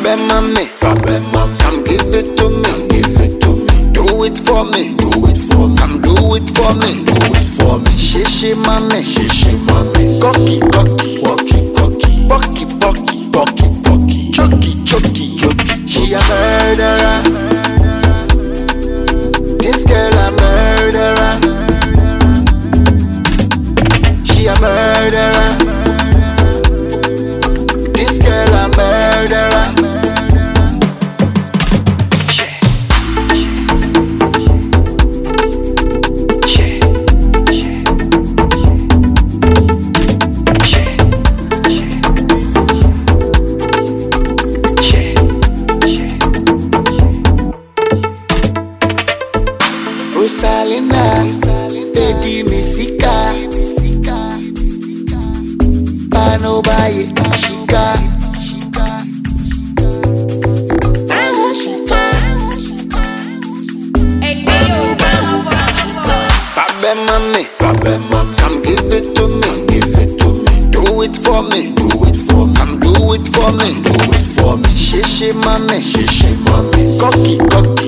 mommy, come give it to me, do it for me, come do it for me, shishi mommy, cocky, bocky, choky, she a murderer, this girl a murderer, she a murderer, this girl a murderer. Rosalinda, baby misika, pano baye, shika. Fabe mommy, come give it to me, do it for me, come do it for me, shishi mommy, cocky.